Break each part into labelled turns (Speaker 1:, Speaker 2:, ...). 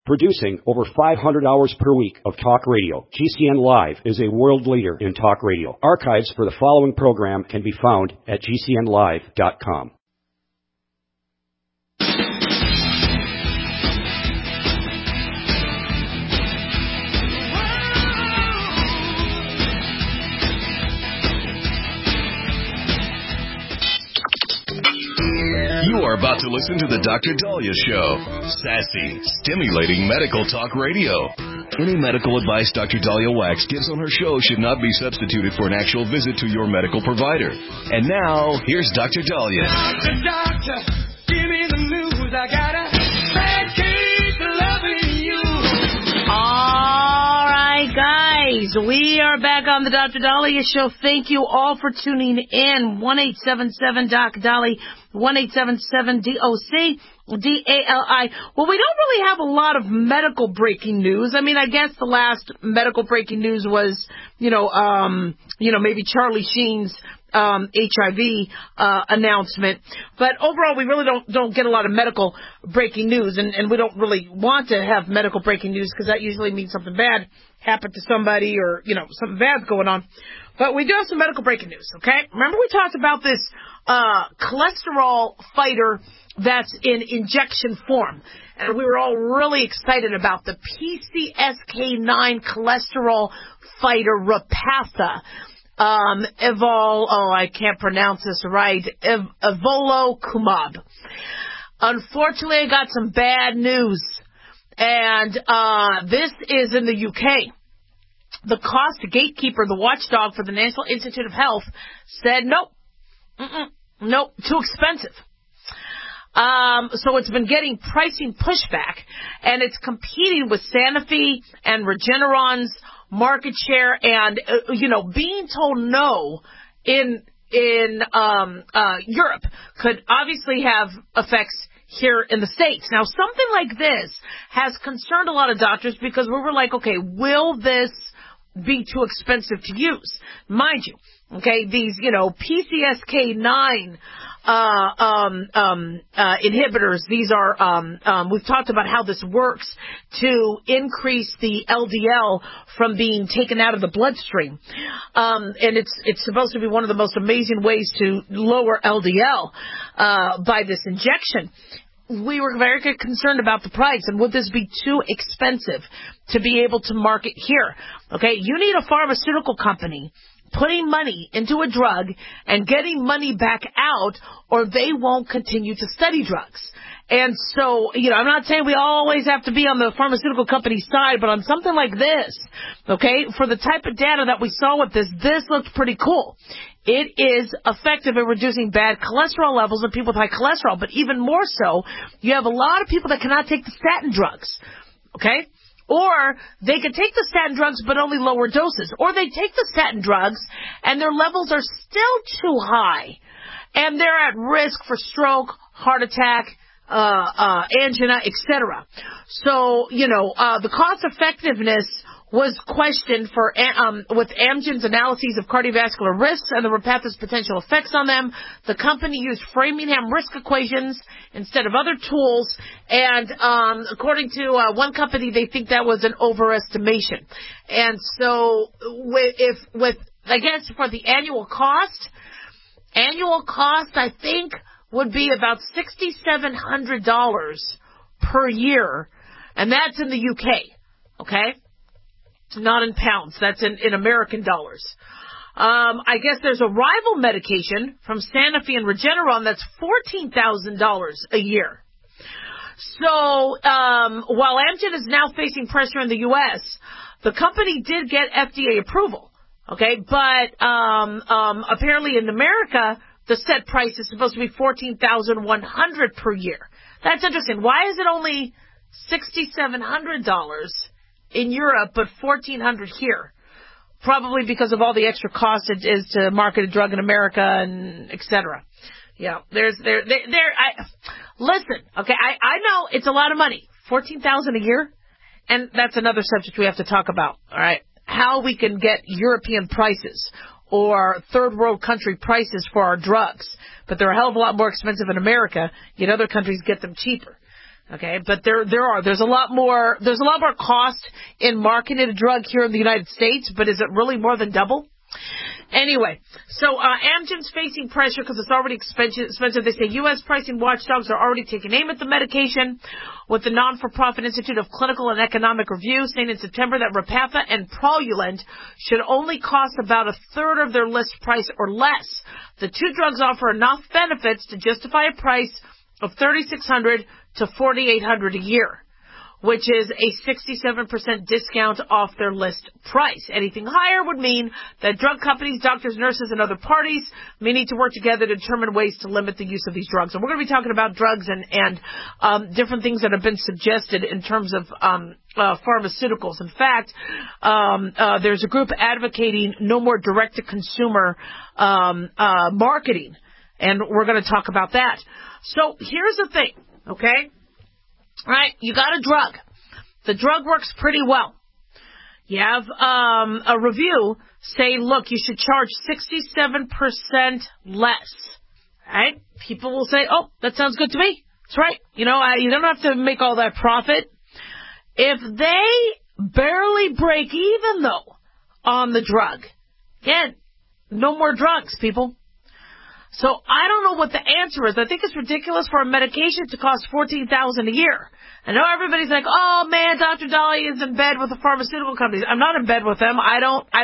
Speaker 1: Producing over 500 hours per week of talk radio, GCN Live is a world leader in talk radio. Archives for the following program can be found at GCNlive.com.
Speaker 2: You are about to listen to The Dr. Daliah Show. Sassy, stimulating medical talk radio. Any medical advice Dr. Daliah Wax gives on her show should not be substituted for an actual visit to your medical provider. And now, here's Dr. Daliah.
Speaker 3: Doctor, give me the news. I got a bad case of loving you.
Speaker 4: All right, guys. We are back on the Dr. Daliah Show. Thank you all for tuning in. 1-877-DOC-DALI. 1-877-DOC-DALI. Well, we don't really have a lot of medical breaking news. I mean, I guess the last medical breaking news was, maybe Charlie Sheen's HIV announcement. But overall, we really don't get a lot of medical breaking news, and we don't really want to have medical breaking news because that usually means something bad happened to somebody or, something bad's going on. But we do have some medical breaking news, okay? Remember we talked about this cholesterol fighter that's in injection form. And we were all really excited about the PCSK9 cholesterol fighter Repatha. I can't pronounce this right, Evolocumab. Unfortunately, I got some bad news. And this is in the UK. The cost gatekeeper, the watchdog for the National Institute of Health, said nope. Nope, too expensive. So it's been getting pricing pushback, and it's competing with Sanofi and Regeneron's market share, and being told no in Europe could obviously have effects here in the States. Now, something like this has concerned a lot of doctors because we were like, okay, will this be too expensive to use? Mind you, okay, these, PCSK9 inhibitors, these are, we've talked about how this works to increase the LDL from being taken out of the bloodstream. And it's supposed to be one of the most amazing ways to lower LDL, by this injection. We were very concerned about the price, and would this be too expensive to be able to market here? Okay, you need a pharmaceutical company putting money into a drug and getting money back out, or they won't continue to study drugs. And so, I'm not saying we always have to be on the pharmaceutical company side, but on something like this, okay, for the type of data that we saw with this looked pretty cool. It is effective at reducing bad cholesterol levels in people with high cholesterol, but even more so, you have a lot of people that cannot take the statin drugs, okay? Or they can take the statin drugs but only lower doses. Or they take the statin drugs and their levels are still too high, and they're at risk for stroke, heart attack, angina, etc. So, the cost effectiveness was questioned for with Amgen's analyses of cardiovascular risks and the Repatha's potential effects on them. The company used Framingham risk equations instead of other tools, and according to one company, they think that was an overestimation. And so, I guess for the annual cost, I think would be about $6,700 per year, and that's in the UK. Okay. Not in pounds. That's in American dollars. I guess there's a rival medication from Sanofi and Regeneron that's $14,000 a year. So, while Amgen is now facing pressure in the U.S., the company did get FDA approval. Okay, but apparently in America, the set price is supposed to be $14,100 per year. That's interesting. Why is it only $6,700 in Europe, but $1,400 here? Probably because of all the extra cost it is to market a drug in America and et cetera. Yeah, listen, okay, I know it's a lot of money, $14,000 a year, and that's another subject we have to talk about. All right, how we can get European prices or third world country prices for our drugs, but they're a hell of a lot more expensive in America. Yet other countries get them cheaper. Okay, but there's a lot more cost in marketing a drug here in the United States, but is it really more than double? Anyway, so Amgen's facing pressure because it's already expensive. They say U.S. pricing watchdogs are already taking aim at the medication, with the non-for-profit Institute of Clinical and Economic Review saying in September that Repatha and Praluent should only cost about a third of their list price or less. The two drugs offer enough benefits to justify a price of $3,600 to $4,800 a year, which is a 67% discount off their list price. Anything higher would mean that drug companies, doctors, nurses, and other parties may need to work together to determine ways to limit the use of these drugs. And we're going to be talking about drugs and different things that have been suggested in terms of pharmaceuticals. In fact, there's a group advocating no more direct-to-consumer marketing, and we're going to talk about that. So here's the thing, okay? All right, you got a drug. The drug works pretty well. You have a review saying, look, you should charge 67% less. Right? People will say, oh, that sounds good to me. That's right. You don't have to make all that profit. If they barely break even, though, on the drug, again, no more drugs, people. So I don't know what the answer is. I think it's ridiculous for a medication to cost $14,000 a year. I know everybody's like, oh man, Dr. Dahlia is in bed with the pharmaceutical companies. I'm not in bed with them. I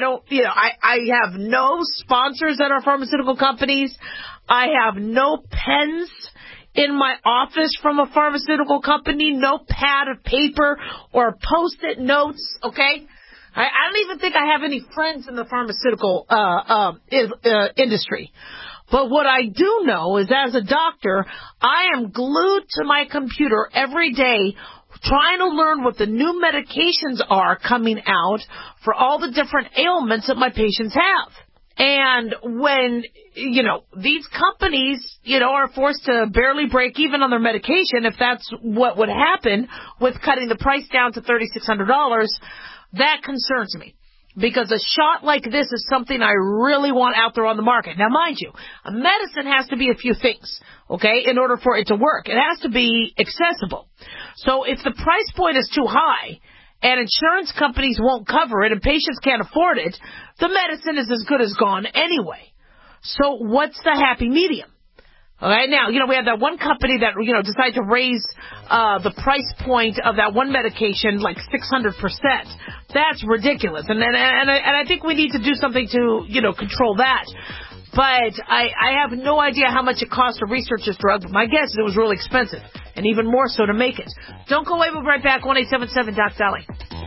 Speaker 4: have no sponsors that are pharmaceutical companies. I have no pens in my office from a pharmaceutical company, no pad of paper or Post-it notes, okay? I don't even think I have any friends in the pharmaceutical industry. But what I do know is, as a doctor, I am glued to my computer every day trying to learn what the new medications are coming out for all the different ailments that my patients have. And when, these companies, are forced to barely break even on their medication, if that's what would happen with cutting the price down to $3,600, that concerns me. Because a shot like this is something I really want out there on the market. Now, mind you, a medicine has to be a few things, okay, in order for it to work. It has to be accessible. So if the price point is too high and insurance companies won't cover it and patients can't afford it, the medicine is as good as gone anyway. So what's the happy medium? All right, now, we had that one company that, decided to raise the price point of that one medication like 600%. That's ridiculous. And I think we need to do something to, control that. But I have no idea how much it costs to research this drug, but my guess is it was really expensive, and even more so to make it. Don't go away, we'll be right back, 1-877-DOC-DOLLY.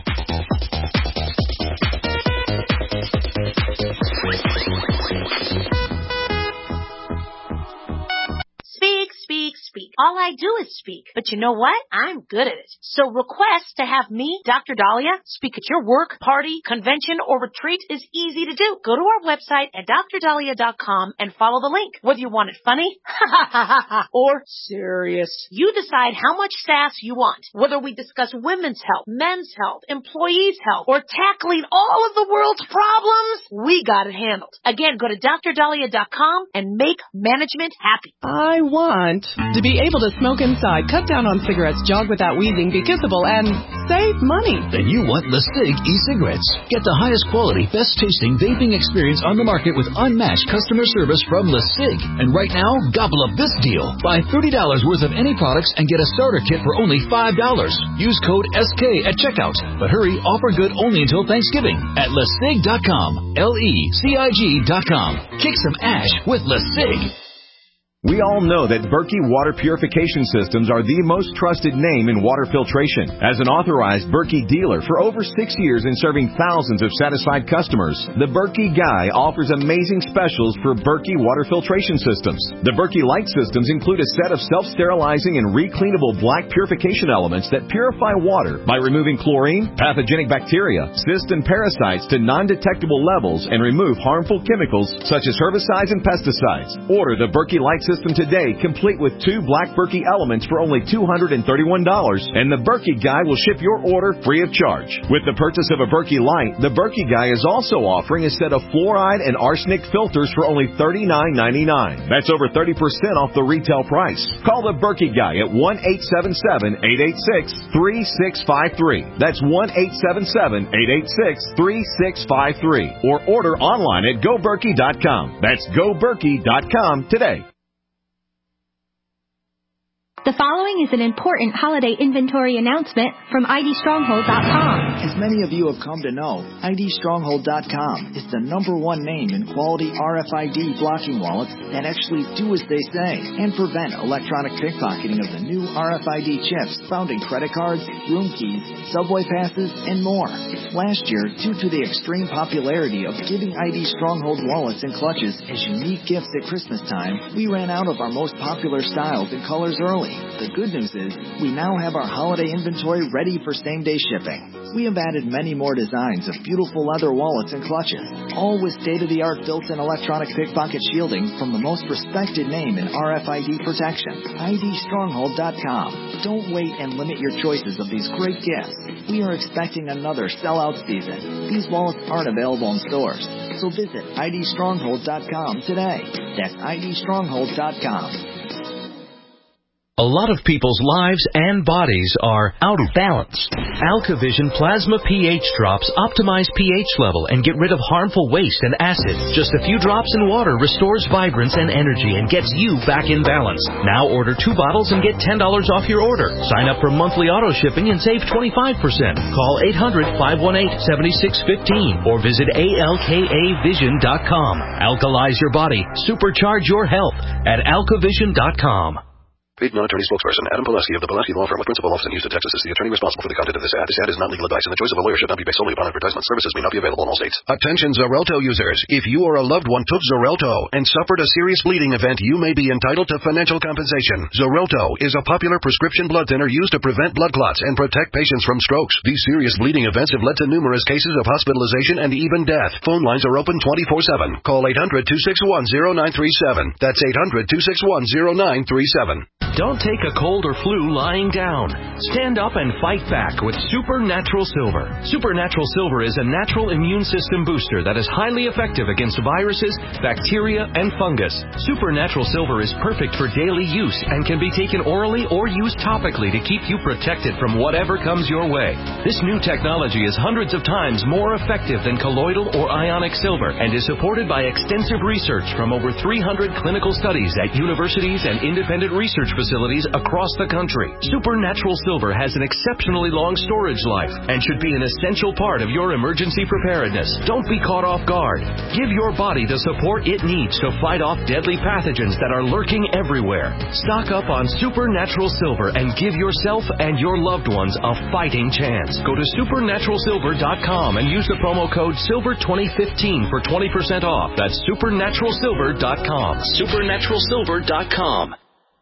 Speaker 5: Speak. All I do is speak. But you know what? I'm good at it. So request to have me, Dr. Dahlia, speak at your work, party, convention, or retreat is easy to do. Go to our website at drdahlia.com and follow the link. Whether you want it funny, or serious, you decide how much sass you want. Whether we discuss women's health, men's health, employees' health, or tackling all of the world's problems, we got it handled. Again, go to drdahlia.com and make management happy.
Speaker 6: I want to be able to smoke inside, cut down on cigarettes, jog without wheezing, be kissable, and save money.
Speaker 7: Then you want LeSig e-cigarettes. Get the highest quality, best tasting vaping experience on the market with unmatched customer service from LeSig. And right now, gobble up this deal. Buy $30 worth of any products and get a starter kit for only $5. Use code SK at checkout. But hurry, offer good only until Thanksgiving at LeSig.com. LECIG.com. Kick some ash with LeSig.
Speaker 8: We all know that Berkey Water Purification Systems are the most trusted name in water filtration. As an authorized Berkey dealer for over 6 years and serving thousands of satisfied customers, the Berkey Guy offers amazing specials for Berkey Water Filtration Systems. The Berkey Light Systems include a set of self-sterilizing and recleanable black purification elements that purify water by removing chlorine, pathogenic bacteria, cysts, and parasites to non-detectable levels and remove harmful chemicals such as herbicides and pesticides. Order the Berkey Light system today, complete with 2 Black Berkey elements for only $231, and the Berkey Guy will ship your order free of charge. With the purchase of a Berkey Light, the Berkey Guy is also offering a set of fluoride and arsenic filters for only $39.99. That's over 30% off the retail price. Call the Berkey Guy at 1-877-886-3653. That's 1-877-886-3653. Or order online at GoBerkey.com. That's GoBerkey.com today.
Speaker 9: The following is an important holiday inventory announcement from IDStronghold.com.
Speaker 10: As many of you have come to know, IDStronghold.com is the #1 name in quality RFID blocking wallets that actually do as they say and prevent electronic pickpocketing of the new RFID chips found in credit cards, room keys, subway passes, and more. Last year, due to the extreme popularity of giving ID Stronghold wallets and clutches as unique gifts at Christmas time, we ran out of our most popular styles and colors early. The good news is, we now have our holiday inventory ready for same-day shipping. We have added many more designs of beautiful leather wallets and clutches, all with state-of-the-art built-in electronic pickpocket shielding from the most respected name in RFID protection, IDStronghold.com. Don't wait and limit your choices of these great gifts. We are expecting another sellout season. These wallets aren't available in stores, so visit IDStronghold.com today. That's IDStronghold.com.
Speaker 11: A lot of people's lives and bodies are out of balance. AlkaVision Plasma pH drops optimize pH level and get rid of harmful waste and acid. Just a few drops in water restores vibrance and energy and gets you back in balance. Now order 2 bottles and get $10 off your order. Sign up for monthly auto shipping and save 25%. Call 800-518-7615 or visit alkavision.com. Alkalize your body. Supercharge your health at alkavision.com.
Speaker 12: Paid non-attorney spokesperson Adam Pulaski of the Pulaski Law Firm with principal office in Houston, Texas is the attorney responsible for the content of this ad. This ad is not legal advice, and the choice of a lawyer should not be based solely upon advertisement. Services may not be available in all states.
Speaker 13: Attention Xarelto users. If you or a loved one took Xarelto and suffered a serious bleeding event, you may be entitled to financial compensation. Xarelto is a popular prescription blood thinner used to prevent blood clots and protect patients from strokes. These serious bleeding events have led to numerous cases of hospitalization and even death. Phone lines are open 24/7. Call 800-261-0937. That's 800-261-0937.
Speaker 11: Don't take a cold or flu lying down. Stand up and fight back with Supernatural Silver. Supernatural Silver is a natural immune system booster that is highly effective against viruses, bacteria, and fungus. Supernatural Silver is perfect for daily use and can be taken orally or used topically to keep you protected from whatever comes your way. This new technology is hundreds of times more effective than colloidal or ionic silver and is supported by extensive research from over 300 clinical studies at universities and independent research facilities across the country. Supernatural Silver has an exceptionally long storage life and should be an essential part of your emergency preparedness. Don't be caught off guard. Give your body the support it needs to fight off deadly pathogens that are lurking everywhere. Stock up on Supernatural Silver and give yourself and your loved ones a fighting chance. Go to supernaturalsilver.com and use the promo code SILVER2015 for 20% off. That's supernaturalsilver.com. supernaturalsilver.com.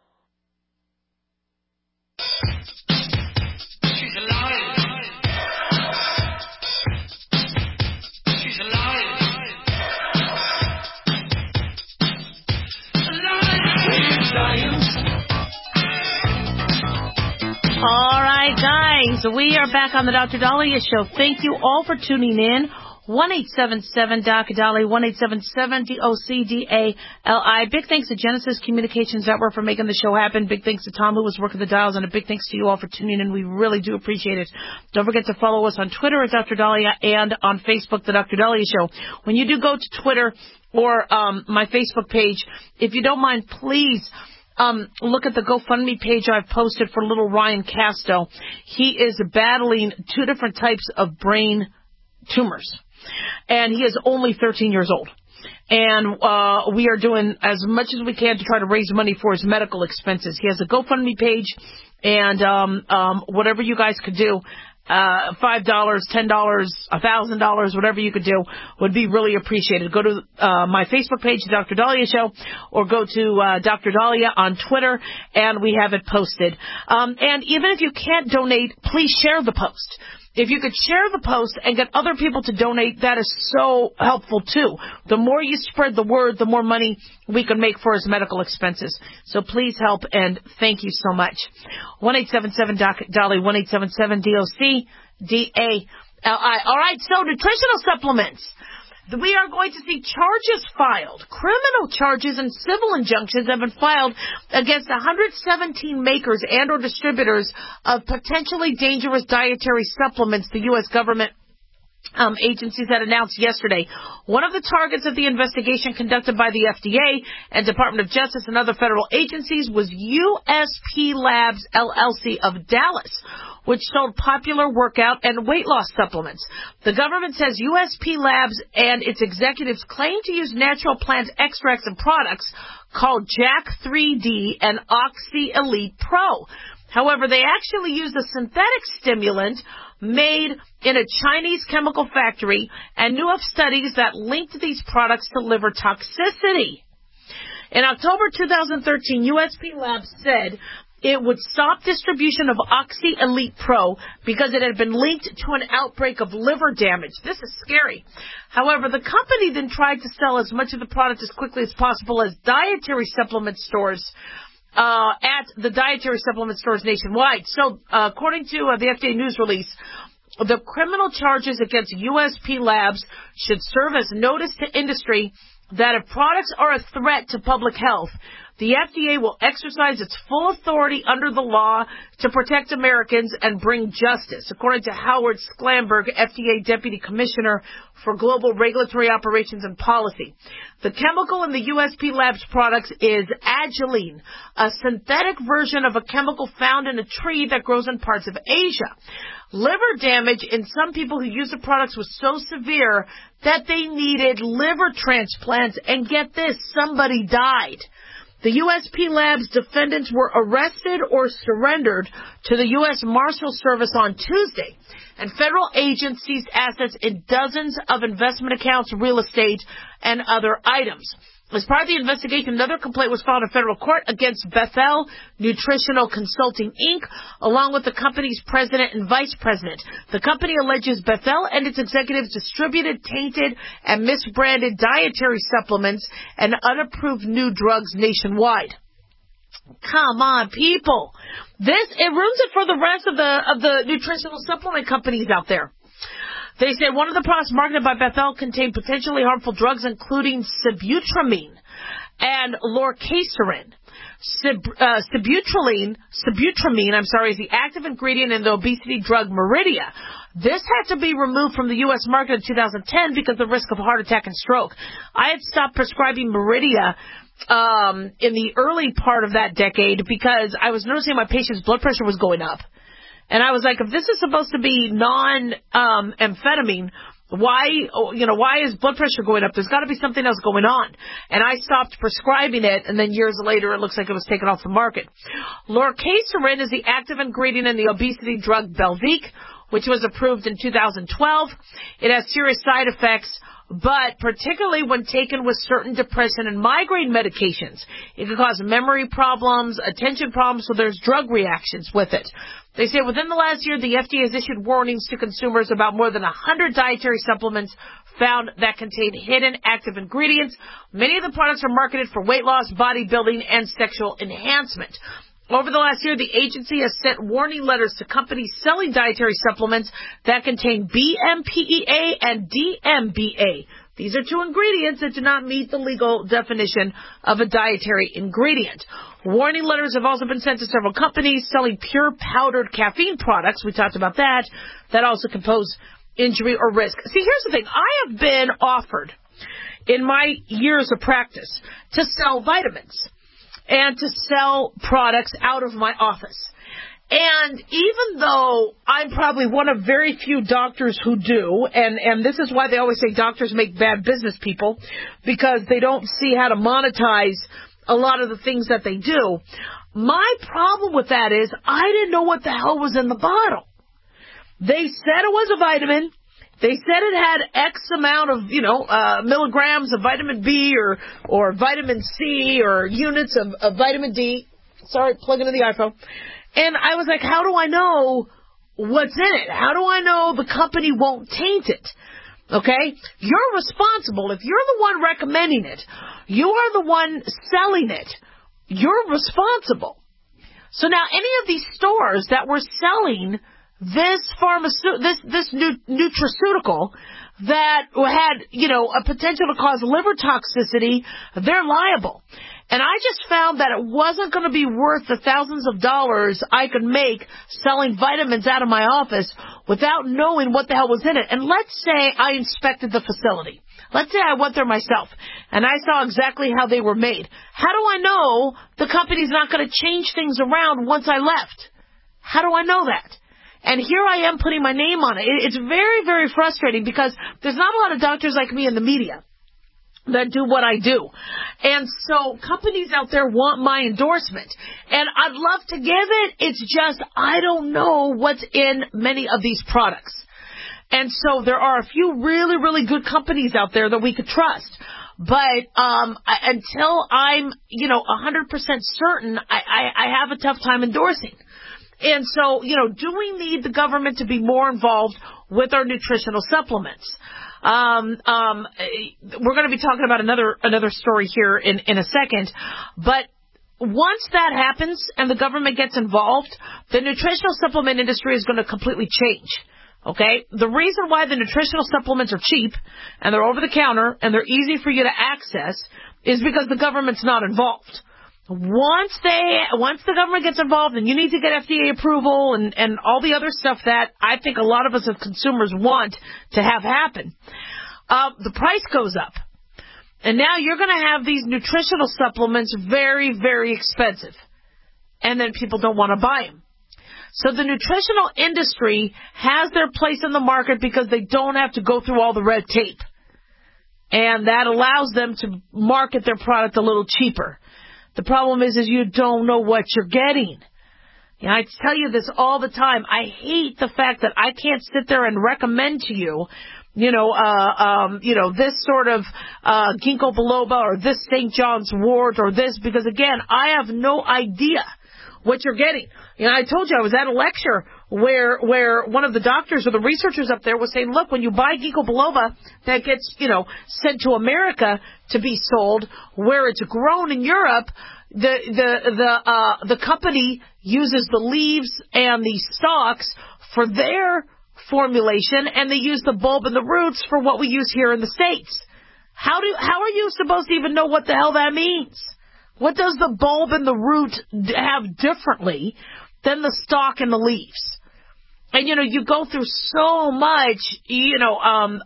Speaker 4: All right, guys, we are back on the Dr. Dahlia Show. Thank you all for tuning in. 1-877-DOC-DALI, 1-877-DOC-DALI. Big thanks to Genesis Communications Network for making the show happen. Big thanks to Tom, who was working the dials, and a big thanks to you all for tuning in. We really do appreciate it. Don't forget to follow us on Twitter at Dr. Dahlia and on Facebook, The Dr. Dahlia Show. When you do go to Twitter or my Facebook page, if you don't mind, please look at the GoFundMe page I've posted for little Ryan Casto. He is battling 2 different types of brain tumors, and he is only 13 years old. And we are doing as much as we can to try to raise money for his medical expenses. He has a GoFundMe page, and whatever you guys could do, $5, $10, $1,000, whatever you could do would be really appreciated. Go to my Facebook page, The Dr. Dahlia Show, or go to Dr. Dahlia on Twitter, and we have it posted. And even if you can't donate, please share the post. If you could share the post and get other people to donate, that is so helpful, too. The more you spread the word, the more money we can make for his medical expenses. So please help, and thank you so much. 1-877-DOLLY, 1-877-DOC-DALI. All right, so nutritional supplements. We are going to see charges filed. Criminal charges and civil injunctions have been filed against 117 makers and or distributors of potentially dangerous dietary supplements, the U.S. government agencies had announced yesterday. One of the targets of the investigation conducted by the FDA and Department of Justice and other federal agencies was USP Labs, LLC of Dallas, which sold popular workout and weight loss supplements. The government says USP Labs and its executives claim to use natural plant extracts and products called Jack 3D and Oxy Elite Pro. However, they actually use a synthetic stimulant made in a Chinese chemical factory and knew of studies that linked these products to liver toxicity. In October 2013, USP Labs said it would stop distribution of Oxy Elite Pro because it had been linked to an outbreak of liver damage. This is scary. However, the company then tried to sell as much of the product as quickly as possible as dietary supplement stores at the dietary supplement stores nationwide. So, according to the FDA news release, the criminal charges against USP Labs should serve as notice to industry that if products are a threat to public health, the FDA will exercise its full authority under the law to protect Americans and bring justice, according to Howard Sklamberg, FDA Deputy Commissioner for Global Regulatory Operations and Policy. The chemical in the USP Labs products is Agiline, a synthetic version of a chemical found in a tree that grows in parts of Asia. Liver damage in some people who use the products was so severe that they needed liver transplants, and get this, somebody died. The USP Labs defendants were arrested or surrendered to the U.S. Marshal Service on Tuesday, and federal agencies' assets in dozens of investment accounts, real estate, and other items. As part of the investigation, another complaint was filed in federal court against Bethel Nutritional Consulting, Inc., along with the company's president and vice president. The company alleges Bethel and its executives distributed tainted and misbranded dietary supplements and unapproved new drugs nationwide. Come on, people. It ruins it for the rest of the nutritional supplement companies out there. They say one of the products marketed by Bethel contained potentially harmful drugs, including sibutramine and lorcaserin. Sibutramine, is the active ingredient in the obesity drug Meridia. This had to be removed from the U.S. market in 2010 because of the risk of heart attack and stroke. I had stopped prescribing Meridia in the early part of that decade because I was noticing my patient's blood pressure was going up. And I was like, if this is supposed to be non-amphetamine, why is blood pressure going up? There's got to be something else going on. And I stopped prescribing it, and then years later it looks like it was taken off the market. Lorcaserin is the active ingredient in the obesity drug Belviq, which was approved in 2012. It has serious side effects, but particularly when taken with certain depression and migraine medications. It can cause memory problems, attention problems, so there's drug reactions with it. They say within the last year, the FDA has issued warnings to consumers about more than 100 dietary supplements found that contain hidden active ingredients. Many of the products are marketed for weight loss, bodybuilding, and sexual enhancement. Over the last year, the agency has sent warning letters to companies selling dietary supplements that contain BMPEA and DMBA. These are two ingredients that do not meet the legal definition of a dietary ingredient. Warning letters have also been sent to several companies selling pure powdered caffeine products. We talked about that. That also can pose injury or risk. See, here's the thing. I have been offered in my years of practice to sell vitamins and to sell products out of my office. And even though I'm probably one of very few doctors who do, and this is why they always say doctors make bad business people, because they don't see how to monetize a lot of the things that they do. My problem with that is I didn't know what the hell was in the bottle. They said it was a vitamin. They said it had X amount of, milligrams of vitamin B or vitamin C or units of vitamin D. Sorry, plugging in the iPhone. And I was like, how do I know what's in it? How do I know the company won't taint it? Okay? You're responsible. If you're the one recommending it, you are the one selling it. You're responsible. So now any of these stores that were selling this nutraceutical that had, a potential to cause liver toxicity, they're liable. And I just found that it wasn't going to be worth the thousands of dollars I could make selling vitamins out of my office without knowing what the hell was in it. And let's say I inspected the facility. Let's say I went there myself and I saw exactly how they were made. How do I know the company's not going to change things around once I left? How do I know that? And here I am putting my name on it. It's very, very frustrating because there's not a lot of doctors like me in the media that do what I do. And so companies out there want my endorsement. And I'd love to give it. It's just I don't know what's in many of these products. And so there are a few really, really good companies out there that we could trust. But until I'm, 100% certain, I have a tough time endorsing. And so, do we need the government to be more involved with our nutritional supplements? We're going to be talking about another story here in a second. But once that happens and the government gets involved, the nutritional supplement industry is going to completely change. Okay? The reason why the nutritional supplements are cheap and they're over the counter and they're easy for you to access is because the government's not involved. Once the government gets involved and you need to get FDA approval and all the other stuff that I think a lot of us as consumers want to have happen, the price goes up. And now you're going to have these nutritional supplements very, very expensive. And then people don't want to buy them. So the nutritional industry has their place in the market because they don't have to go through all the red tape. And that allows them to market their product a little cheaper. The problem is you don't know what you're getting. I tell you this all the time. I hate the fact that I can't sit there and recommend to you, this sort of ginkgo biloba or this St. John's wort or this, because again, I have no idea what you're getting. I told you I was at a lecture where one of the doctors or the researchers up there was saying, look, when you buy ginkgo biloba that gets, sent to America to be sold, where it's grown in Europe, the company uses the leaves and the stalks for their formulation, and they use the bulb and the roots for what we use here in the States. How are you supposed to even know what the hell that means? What does the bulb and the root have differently than the stalk and the leaves? And, you go through so much, time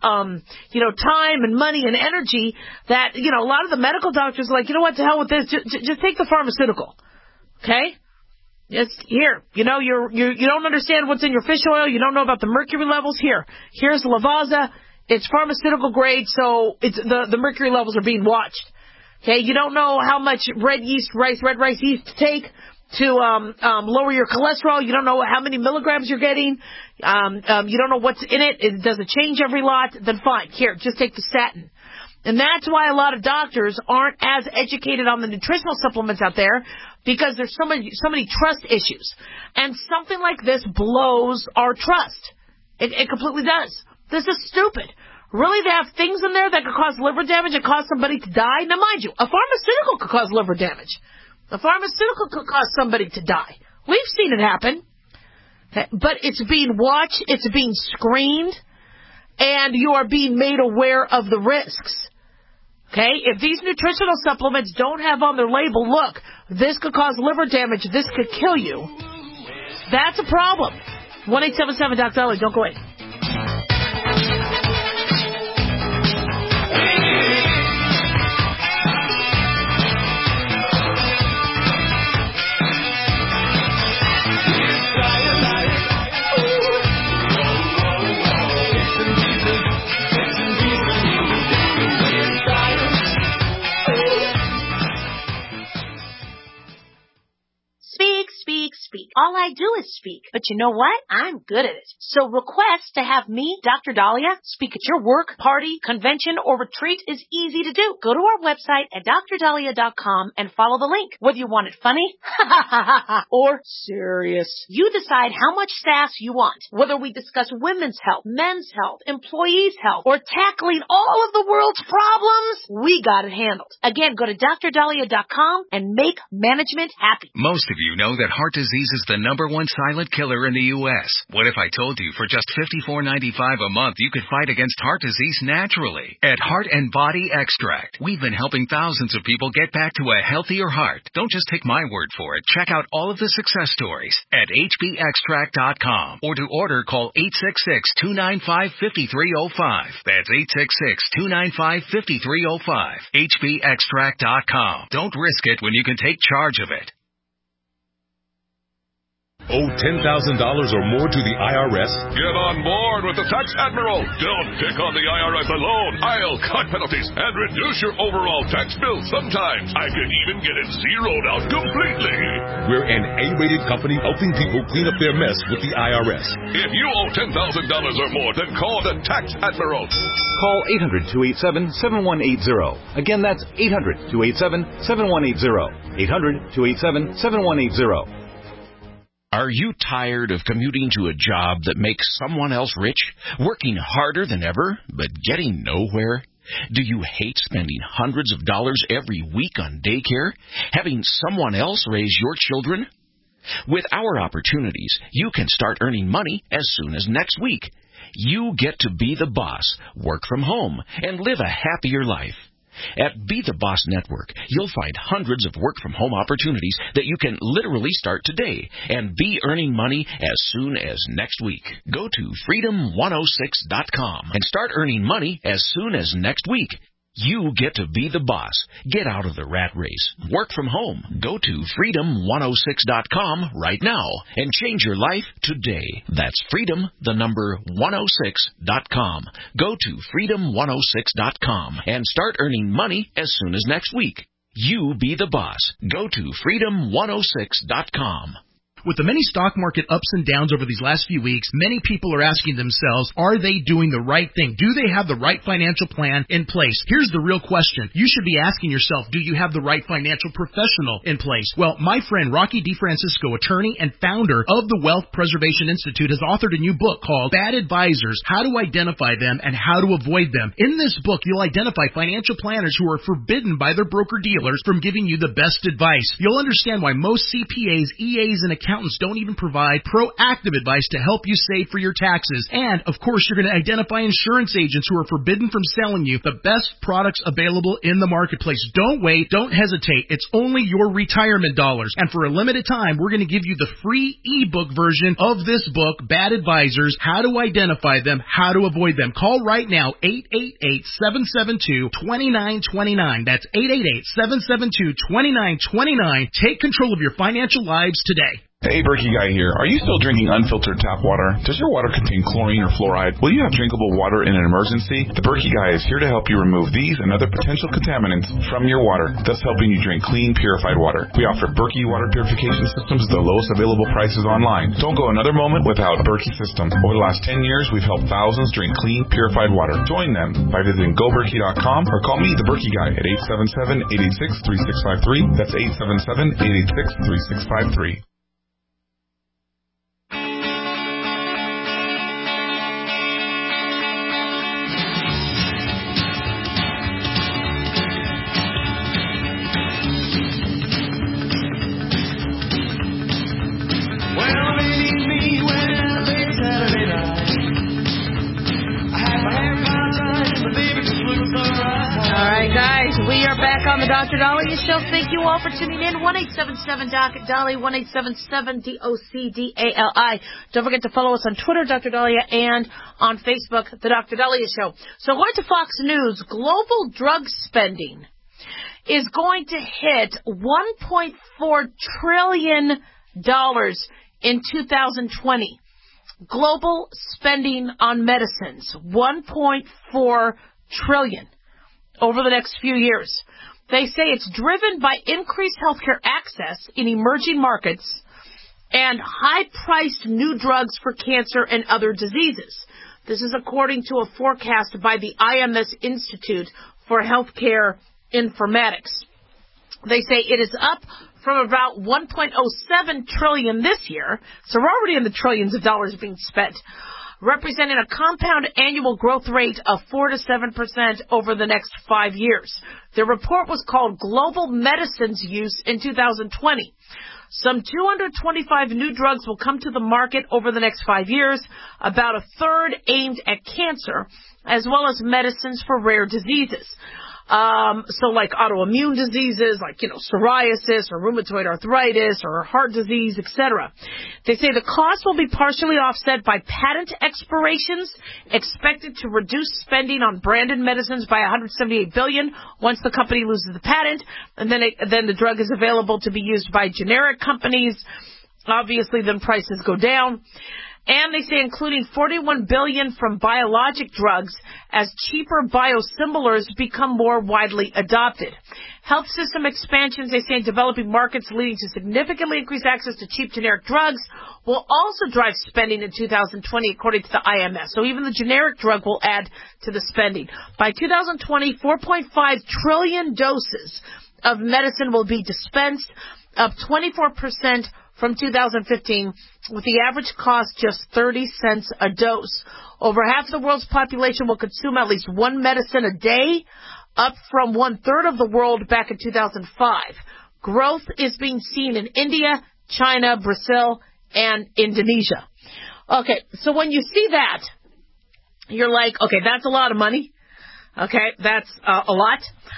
Speaker 4: and money and energy that, a lot of the medical doctors are like, you know what, to hell with this, just take the pharmaceutical. Okay? Just here, you don't understand what's in your fish oil, you don't know about the mercury levels, here's Lavazza, it's pharmaceutical grade, so the mercury levels are being watched. Okay, you don't know how much red rice yeast to take to lower your cholesterol. You don't know how many milligrams you're getting. You don't know what's in it. Does it change every lot? Then fine. Here, just take the statin. And that's why a lot of doctors aren't as educated on the nutritional supplements out there, because there's so many trust issues. And something like this blows our trust. It completely does. This is stupid. Really, they have things in there that could cause liver damage and cause somebody to die? Now, mind you, a pharmaceutical could cause liver damage. A pharmaceutical could cause somebody to die. We've seen it happen. But it's being watched, it's being screened, and you are being made aware of the risks. Okay? If these nutritional supplements don't have on their label, look, this could cause liver damage, this could kill you, that's a problem. 1-877-DOC-DOLLAR. Don't go away.
Speaker 5: All all I do is speak. But you know what? I'm good at it. So request to have me, Dr. Dahlia, speak at your work, party, convention, or retreat is easy to do. Go to our website at drdahlia.com and follow the link. Whether you want it funny or serious, you decide how much sass you want. Whether we discuss women's health, men's health, employees' health, or tackling all of the world's problems, we got it handled. Again, go to drdahlia.com and make management happy.
Speaker 14: Most of you know that heart disease is the #1 silent killer in the U.S. What if I told you for just $54.95 a month you could fight against heart disease naturally? At Heart and Body Extract, we've been helping thousands of people get back to a healthier heart. Don't just take my word for it. Check out all of the success stories at hbextract.com, or to order, call 866-295-5305. That's 866-295-5305. hbextract.com. Don't risk it when you can take charge of it.
Speaker 15: Owe $10,000 or more to the IRS?
Speaker 16: Get on board with the Tax Admiral. Don't pick on the IRS alone. I'll cut penalties and reduce your overall tax bill. Sometimes I can even get it zeroed out completely.
Speaker 15: We're an A-rated company helping people clean up their mess with the IRS.
Speaker 16: If you owe $10,000 or more, then call the Tax Admiral.
Speaker 17: Call 800-287-7180. Again, that's 800-287-7180. 800-287-7180.
Speaker 18: Are you tired of commuting to a job that makes someone else rich, working harder than ever, but getting nowhere? Do you hate spending hundreds of dollars every week on daycare, having someone else raise your children? With our opportunities, you can start earning money as soon as next week. You get to be the boss, work from home, and live a happier life. At Be the Boss Network, you'll find hundreds of work-from-home opportunities that you can literally start today and be earning money as soon as next week. Go to freedom106.com and start earning money as soon as next week. You get to be the boss. Get out of the rat race. Work from home. Go to freedom106.com right now and change your life today. That's freedom106.com. Go to freedom106.com and start earning money as soon as next week. You be the boss. Go to freedom106.com.
Speaker 19: With the many stock market ups and downs over these last few weeks, many people are asking themselves, are they doing the right thing? Do they have the right financial plan in place? Here's the real question. You should be asking yourself, do you have the right financial professional in place? Well, my friend Rocky DeFrancisco, attorney and founder of the Wealth Preservation Institute, has authored a new book called Bad Advisors, How to Identify Them and How to Avoid Them. In this book, you'll identify financial planners who are forbidden by their broker-dealers from giving you the best advice. You'll understand why most CPAs, EAs, and accountants don't even provide proactive advice to help you save for your taxes. And, of course, you're going to identify insurance agents who are forbidden from selling you the best products available in the marketplace. Don't wait. Don't hesitate. It's only your retirement dollars. And for a limited time, we're going to give you the free ebook version of this book, Bad Advisors, How to Identify Them, How to Avoid Them. Call right now, 888-772-2929. That's 888-772-2929. Take control of your financial lives today.
Speaker 20: Hey, Berkey Guy here. Are you still drinking unfiltered tap water? Does your water contain chlorine or fluoride? Will you have drinkable water in an emergency? The Berkey Guy is here to help you remove these and other potential contaminants from your water, thus helping you drink clean, purified water. We offer Berkey water purification systems at the lowest available prices online. Don't go another moment without a Berkey system. Over the last 10 years, we've helped thousands drink clean, purified water. Join them by visiting goberkey.com or call me, the Berkey Guy, at 877-886-3653. That's 877-886-3653.
Speaker 4: On the Dr. Dahlia Show. Thank you all for tuning in. 1-877-DOC-DALI, 1-877-DOC-DALI. Don't forget to follow us on Twitter, Dr. Dahlia, and on Facebook, The Dr. Dahlia Show. So going to Fox News, global drug spending is going to hit $1.4 trillion in 2020. Global spending on medicines, $1.4 trillion over the next few years. They say it's driven by increased healthcare access in emerging markets and high-priced new drugs for cancer and other diseases. This is according to a forecast by the IMS Institute for Healthcare Informatics. They say it is up from about $1.07 trillion this year, so we're already in the trillions of dollars being spent, representing a compound annual growth rate of 4 to 7% over the next 5 years. The report was called Global Medicines Use in 2020. Some 225 new drugs will come to the market over the next 5 years, about a third aimed at cancer, as well as medicines for rare diseases. So like autoimmune diseases, like, psoriasis or rheumatoid arthritis or heart disease, etc. They say the cost will be partially offset by patent expirations, expected to reduce spending on branded medicines by $178 billion once the company loses the patent, and then the drug is available to be used by generic companies. Obviously, then prices go down. And they say including $41 billion from biologic drugs as cheaper biosimilars become more widely adopted. Health system expansions, they say, in developing markets leading to significantly increased access to cheap generic drugs will also drive spending in 2020, according to the IMS. So even the generic drug will add to the spending. By 2020, 4.5 trillion doses of medicine will be dispensed, up 24% from 2015, with the average cost just 30 cents a dose. Over half of the world's population will consume at least one medicine a day, up from 1/3 of the world back in 2005. Growth is being seen in India, China, Brazil, and Indonesia. Okay, so when you see that, you're like, okay, that's a lot of money. Okay, that's a lot.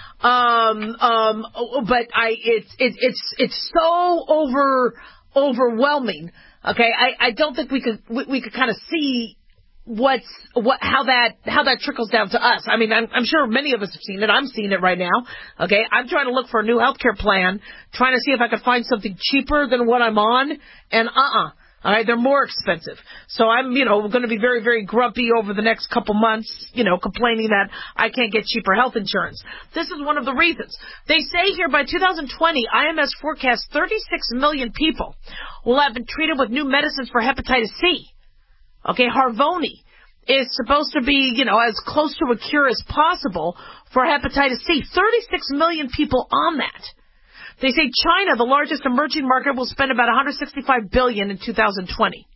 Speaker 4: But it's so overwhelming. Okay, I don't think we could kind of see how that trickles down to us. I mean, I'm sure many of us have seen it. I'm seeing it right now. Okay, I'm trying to look for a new healthcare plan, trying to see if I could find something cheaper than what I'm on, and all right, they're more expensive. So I'm, going to be very, very grumpy over the next couple months, complaining that I can't get cheaper health insurance. This is one of the reasons. They say here by 2020, IMS forecasts 36 million people will have been treated with new medicines for hepatitis C. Okay, Harvoni is supposed to be, as close to a cure as possible for hepatitis C. 36 million people on that. They say China, the largest emerging market, will spend about $165 billion in 2020.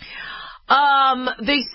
Speaker 4: They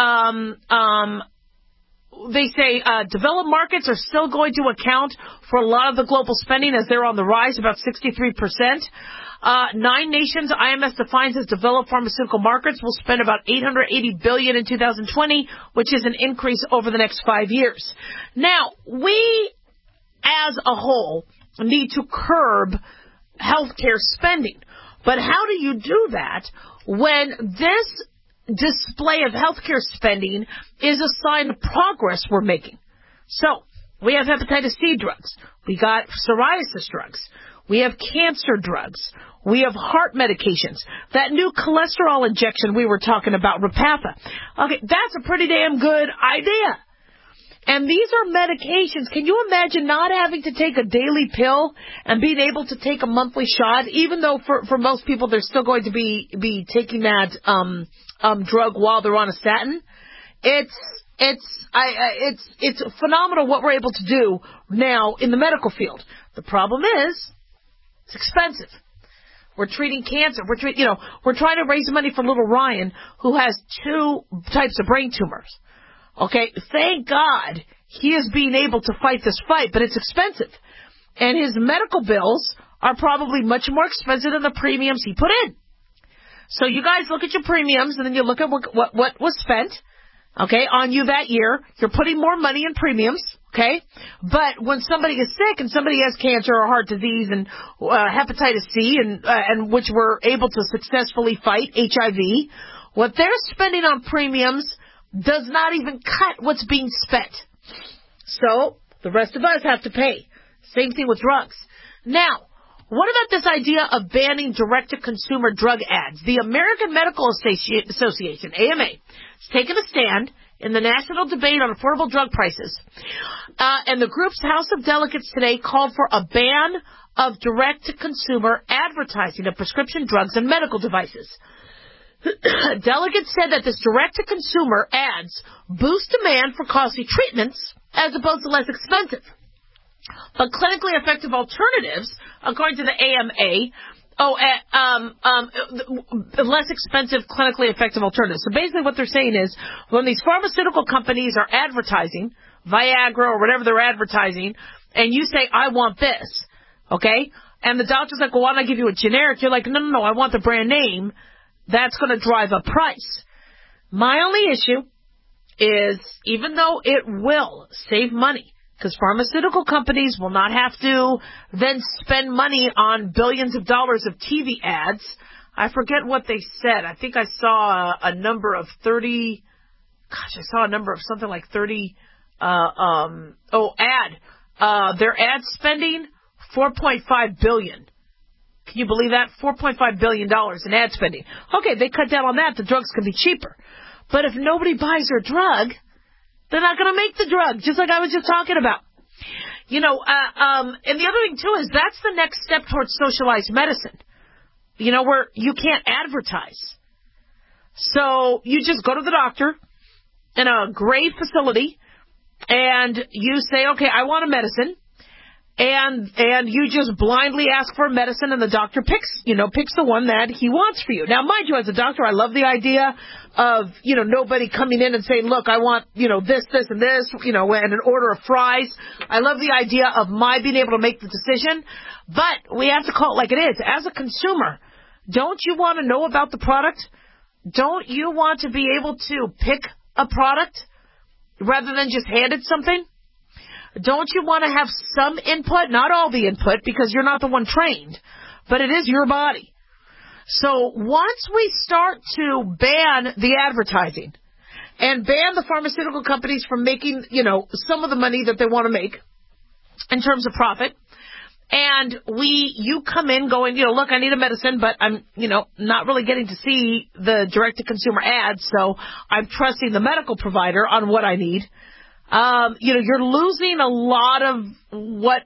Speaker 4: say developed markets are still going to account for a lot of the global spending as they're on the rise, about 63%. 9 nations IMS defines as developed pharmaceutical markets will spend about $880 billion in 2020, which is an increase over the next 5 years. Now, we, as a whole, need to curb healthcare spending. But how do you do that when this display of healthcare spending is a sign of progress we're making? So, we have hepatitis C drugs. We got psoriasis drugs. We have cancer drugs. We have heart medications. That new cholesterol injection we were talking about, Repatha. Okay, that's a pretty damn good idea. And these are medications. Can you imagine not having to take a daily pill and being able to take a monthly shot, even though for most people they're still going to be taking that drug while they're on a statin? It's phenomenal what we're able to do now in the medical field. The problem is it's expensive. We're treating cancer. We're trying to raise money for little Ryan, who has 2 types of brain tumors. Okay, thank God he is being able to fight this fight, but it's expensive. And his medical bills are probably much more expensive than the premiums he put in. So you guys look at your premiums, and then you look at what was spent, okay, on you that year. You're putting more money in premiums, okay? But when somebody is sick and somebody has cancer or heart disease and hepatitis C, and which we're able to successfully fight, HIV, what they're spending on premiums does not even cut what's being spent. So the rest of us have to pay. Same thing with drugs. Now, what about this idea of banning direct-to-consumer drug ads? The American Medical Association, AMA, has taken a stand in the national debate on affordable drug prices. And the group's House of Delegates today called for a ban of direct-to-consumer advertising of prescription drugs and medical devices. Delegates said that this direct-to-consumer ads boost demand for costly treatments as opposed to less expensive. But clinically effective alternatives, according to the AMA, less expensive clinically effective alternatives. So basically what they're saying is when these pharmaceutical companies are advertising, Viagra or whatever they're advertising, and you say, I want this, okay? And the doctor's like, well, why don't I give you a generic? You're like, no, I want the brand name. That's going to drive up price. My only issue is even though it will save money, because pharmaceutical companies will not have to then spend money on billions of dollars of TV ads. I forget what they said. I think I saw a number of 30, I saw a number of something like 30, their ad spending, $4.5 billion. Can you believe that? $4.5 billion in ad spending. Okay, they cut down on that. The drugs can be cheaper. But if nobody buys their drug, they're not going to make the drug, just like I was just talking about. And the other thing, too, is that's the next step towards socialized medicine, where you can't advertise. So you just go to the doctor in a great facility, and you say, okay, I want a medicine. And you just blindly ask for a medicine, and the doctor picks the one that he wants for you. Now, mind you, as a doctor, I love the idea of, nobody coming in and saying, look, I want, this, and this, and an order of fries. I love the idea of my being able to make the decision, but we have to call it like it is. As a consumer, don't you want to know about the product? Don't you want to be able to pick a product rather than just handed something? Don't you want to have some input? Not all the input, because you're not the one trained, but it is your body. So once we start to ban the advertising and ban the pharmaceutical companies from making, some of the money that they want to make in terms of profit, and you come in going, look, I need a medicine, but I'm, not really getting to see the direct-to-consumer ads, so I'm trusting the medical provider on what I need. You're losing a lot of what,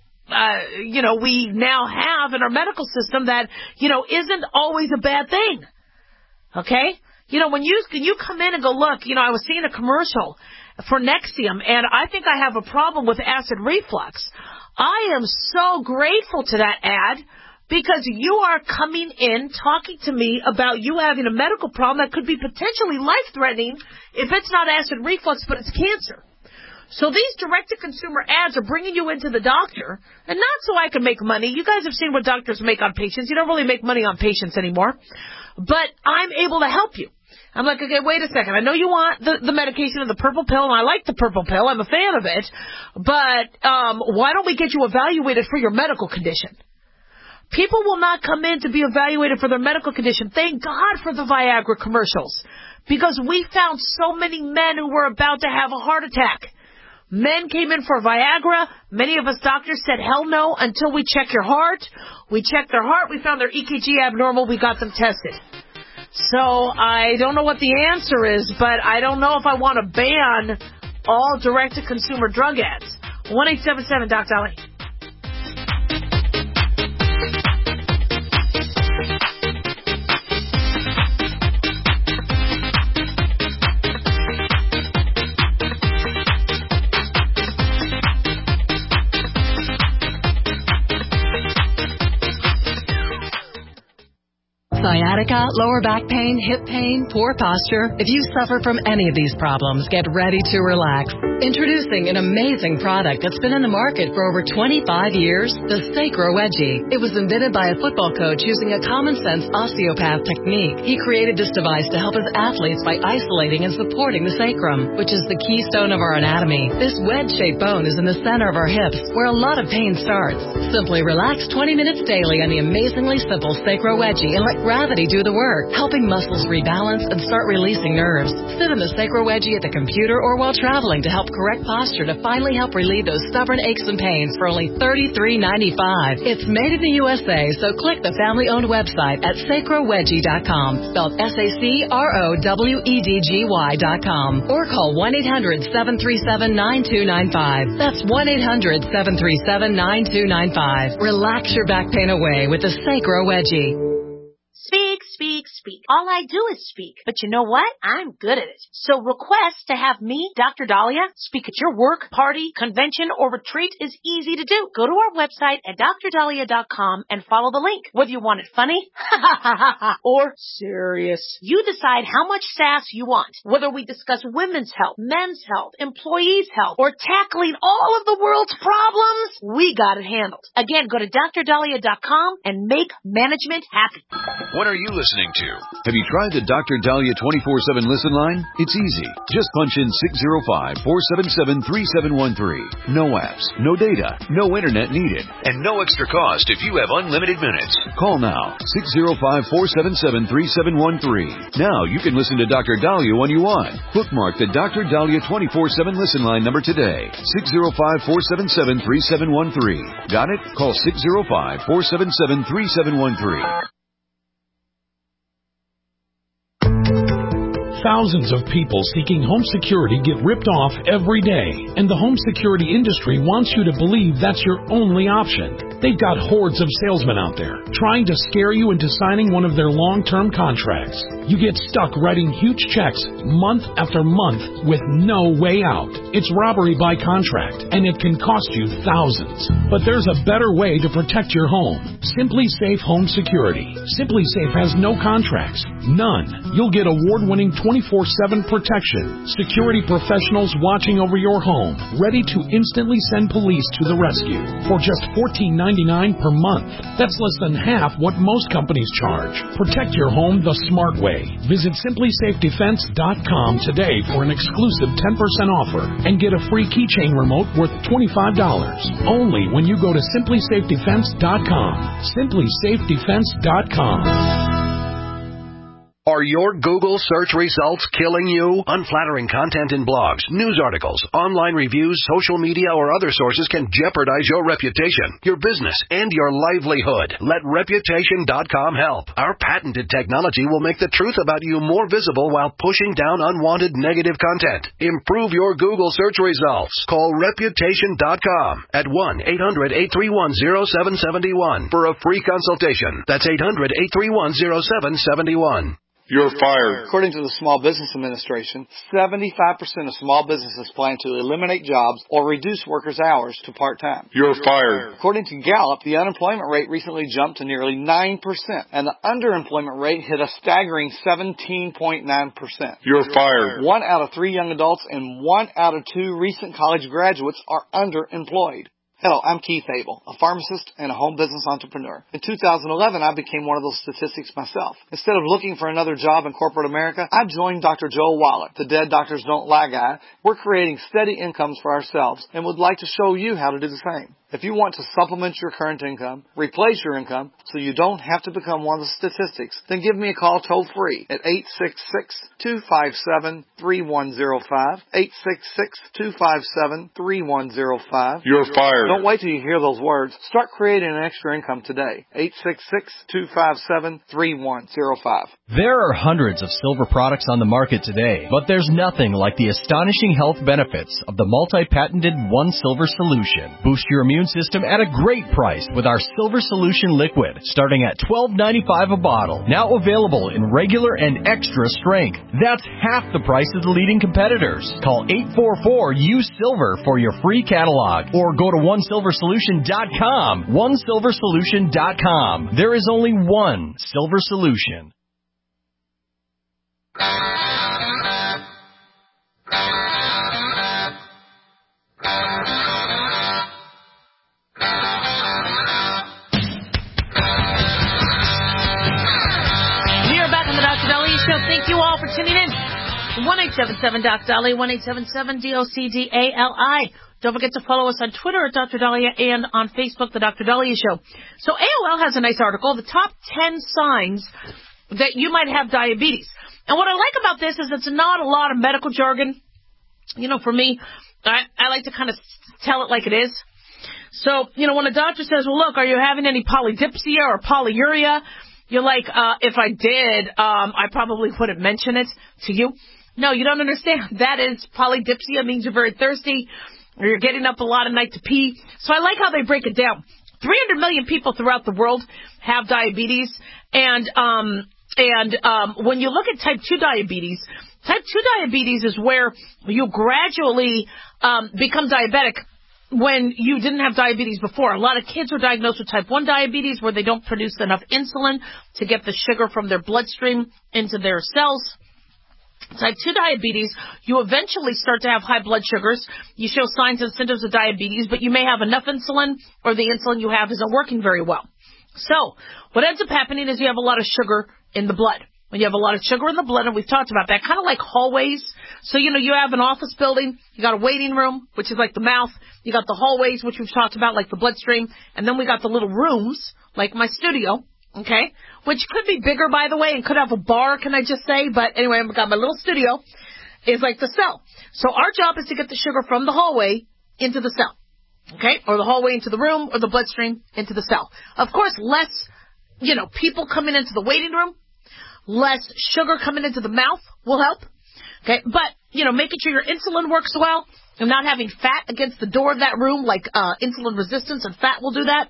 Speaker 4: we now have in our medical system that, isn't always a bad thing. Okay? When you come in and go, look, I was seeing a commercial for Nexium, and I think I have a problem with acid reflux. I am so grateful to that ad because you are coming in talking to me about you having a medical problem that could be potentially life-threatening if it's not acid reflux, but it's cancer. So these direct-to-consumer ads are bringing you into the doctor, and not so I can make money. You guys have seen what doctors make on patients. You don't really make money on patients anymore. But I'm able to help you. I'm like, okay, wait a second. I know you want the medication of the purple pill, and I like the purple pill. I'm a fan of it. But why don't we get you evaluated for your medical condition? People will not come in to be evaluated for their medical condition. Thank God for the Viagra commercials, because we found so many men who were about to have a heart attack. Men came in for Viagra. Many of us doctors said, hell no, until we check your heart. We checked their heart. We found their EKG abnormal. We got them tested. So I don't know what the answer is, but I don't know if I want to ban all direct-to-consumer drug ads. 1-877-DOC-DOLLY.
Speaker 17: Sciatica, lower back pain, hip pain, poor posture. If you suffer from any of these problems, get ready to relax. Introducing an amazing product that's been in the market for over 25 years, the Sacro Wedgie. It was invented by a football coach using a common-sense osteopath technique. He created this device to help his athletes by isolating and supporting the sacrum, which is the keystone of our anatomy. This wedge-shaped bone is in the center of our hips, where a lot of pain starts. Simply relax 20 minutes daily on the amazingly simple Sacro Wedgie and let gravity gravity do the work, helping muscles rebalance and start releasing nerves. Sit in the Sacro Wedgie at the computer or while traveling to help correct posture to finally help relieve those stubborn aches and pains for only $33.95. It's made in the USA, so click the family-owned website at sacrowedgie.com, spelled SACROWEDGY.com, or call 1-800-737-9295. That's 1-800-737-9295. Relax your back pain away with the Sacro Wedgie.
Speaker 5: Speak, speak, speak. All I do is speak. But you know what? I'm good at it. So request to have me, Dr. Dahlia, speak at your work, party, convention, or retreat is easy to do. Go to our website at drdahlia.com and follow the link. Whether you want it funny, or serious, you decide how much sass you want. Whether we discuss women's health, men's health, employees' health, or tackling all of the world's problems, we got it handled. Again, go to drdahlia.com and make management happy.
Speaker 13: What are you listening to?
Speaker 8: Have you tried the Dr. Dahlia 24/7 listen line? It's easy. Just punch in 605-477-3713. No apps, no data, no internet needed.
Speaker 13: And no extra cost if you have unlimited minutes.
Speaker 8: Call now, 605-477-3713. Now you can listen to Dr. Dahlia when you want. Bookmark the Dr. Dahlia 24/7 listen line number today. 605-477-3713. Got it? Call 605-477-3713.
Speaker 21: Thousands of people seeking home security get ripped off every day, and the home security industry wants you to believe that's your only option. They've got hordes of salesmen out there trying to scare you into signing one of their long-term contracts. You get stuck writing huge checks month after month with no way out. It's robbery by contract, and it can cost you thousands. But there's a better way to protect your home. Simply Safe Home Security. Simply Safe has no contracts. None. You'll get award-winning 24/7 protection. Security professionals watching over your home, ready to instantly send police to the rescue for just $14.99 per month. That's less than half what most companies charge. Protect your home the smart way. Visit simplysafedefense.com today for an exclusive 10% offer and get a free keychain remote worth $25. Only when you go to simplysafedefense.com. simplysafedefense.com.
Speaker 13: Are your Google search results killing you? Unflattering content in blogs, news articles, online reviews, social media, or other sources can jeopardize your reputation, your business, and your livelihood. Let Reputation.com help. Our patented technology will make the truth about you more visible while pushing down unwanted negative content. Improve your Google search results. Call Reputation.com at 1-800-831-0771 for a free consultation. That's 800-831-0771.
Speaker 22: You're fired. According to the Small Business Administration, 75% of small businesses plan to eliminate jobs or reduce workers' hours to part-time. You're fired. According to Gallup, the unemployment rate recently jumped to nearly 9%, and the underemployment rate hit a staggering 17.9%. You're fired. 1 out of 3 young adults and 1 out of 2 recent college graduates are underemployed. Hello, I'm Keith Abel, a pharmacist and a home business entrepreneur. In 2011, I became one of those statistics myself. Instead of looking for another job in corporate America, I joined Dr. Joel Wallach, the Dead Doctors Don't Lie guy. We're creating steady incomes for ourselves and would like to show you how to do the same. If you want to supplement your current income, replace your income, so you don't have to become one of the statistics, then give me a call toll-free at 866-257-3105, 866-257-3105. You're fired.
Speaker 21: Don't wait till you hear those words. Start creating an extra income today. 866-257-3105.
Speaker 23: There are hundreds of silver products on the market today, but there's nothing like the astonishing health benefits of the multi-patented One Silver Solution. Boost your immune system at a great price with our Silver Solution Liquid, starting at $12.95 a bottle. Now available in regular and extra strength. That's half the price of the leading competitors. Call 844-U-SILVER for your free catalog, or go to OneSilverSolution.com. OneSilverSolution.com. There is only one Silver Solution.
Speaker 4: Thank you all for tuning in. 1-877-DOC-DALI, 1-877-DOC-DALI. Don't forget to follow us on Twitter at Dr. Dahlia and on Facebook, The Dr. Dahlia Show. So AOL has a nice article, the top 10 signs that you might have diabetes. And what I like about this is it's not a lot of medical jargon. You know, for me, I like to kind of tell it like it is. So, you know, when a doctor says, well, look, are you having any polydipsia or polyuria? You're like, if I did, I probably wouldn't mention it to you. No, you don't understand. That is polydipsia. It means you're very thirsty or you're getting up a lot at night to pee. So I like how they break it down. 300 million people throughout the world have diabetes. And when you look at type 2 diabetes is where you gradually become diabetic when you didn't have diabetes before. A lot of kids are diagnosed with type 1 diabetes where they don't produce enough insulin to get the sugar from their bloodstream into their cells. Type 2 diabetes, you eventually start to have high blood sugars. You show signs and symptoms of diabetes, but you may have enough insulin or the insulin you have isn't working very well. So what ends up happening is you have a lot of sugar in the blood. When you have a lot of sugar in the blood, and we've talked about that, kind of like hallways. So, you know, you have an office building, you got a waiting room, which is like the mouth. You got the hallways, which we've talked about, like the bloodstream. And then we got the little rooms, like my studio, okay, which could be bigger, by the way, and could have a bar, can I just say? But anyway, I've got my little studio. Is like the cell. So our job is to get the sugar from the hallway into the cell, okay, or the hallway into the room, or the bloodstream into the cell. Of course, less, you know, people coming into the waiting room, less sugar coming into the mouth will help, okay, but, you know, making sure your insulin works well and not having fat against the door of that room, like insulin resistance and fat will do that,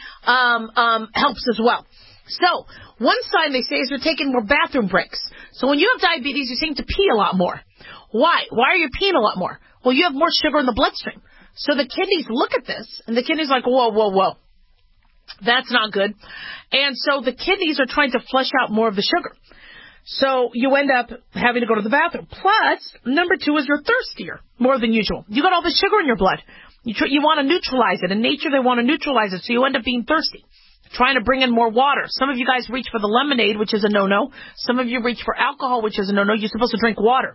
Speaker 4: helps as well. So, one sign they say is you're taking more bathroom breaks. So when you have diabetes, you seem to pee a lot more. Why? Why are you peeing a lot more? Well, you have more sugar in the bloodstream. So the kidneys look at this, and the kidneys like, whoa. That's not good. And so the kidneys are trying to flush out more of the sugar. So you end up having to go to the bathroom. Plus, number 2 is you're thirstier more than usual. You got all the sugar in your blood. You want to neutralize it. In nature, they want to neutralize it, so you end up being thirsty. Trying to bring in more water. Some of you guys reach for the lemonade, which is a no-no. Some of you reach for alcohol, which is a no-no. You're supposed to drink water.